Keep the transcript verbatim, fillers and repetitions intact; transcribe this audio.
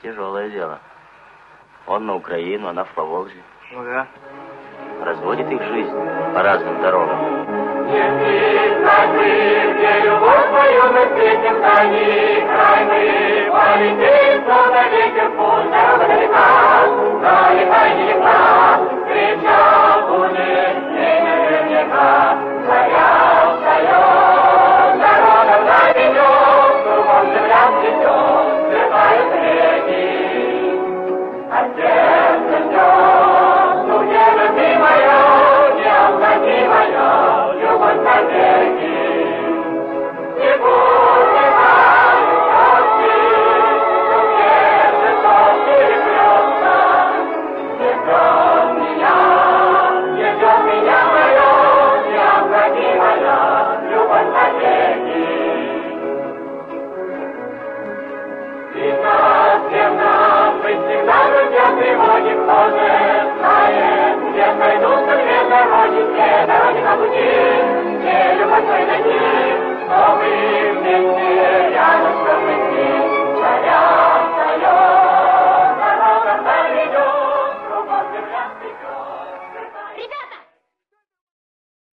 Тяжелое дело. Он на Украину, она в Поволжье. Ну да. Разводит их жизнь по разным дорогам. Если скажи, где любовь твою мы встретим, тайный край мы полетим, словно ветер путь, дорога далека, далека и нелегка, встреча будет не наверняка. Заря встает, народом заведет, кругом земля цветет, сверкают реки, а сердце ждет, ну где же ты моя, необходимая любовь навеки. Не будет нам счастья, но где же сон переплется, не ждет меня, не ждет меня моя необходимая любовь навеки. И нас, всем нам, быть всегда друзья, тревоги в коже.